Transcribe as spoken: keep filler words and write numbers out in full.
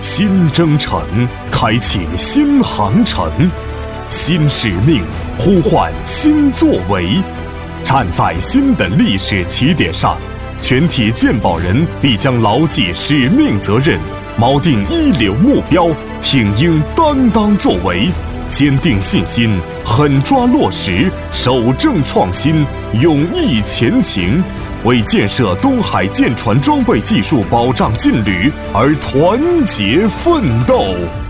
新征程，开启新航程，新使命呼唤新作为。站在新的历史起点上，全体健保人必将牢记使命责任，锚定一流目标，挺膺担当作为，坚定信心，狠抓落实，守正创新，勇毅前行，为建设东海舰船装备技术保障劲旅而团结奋斗。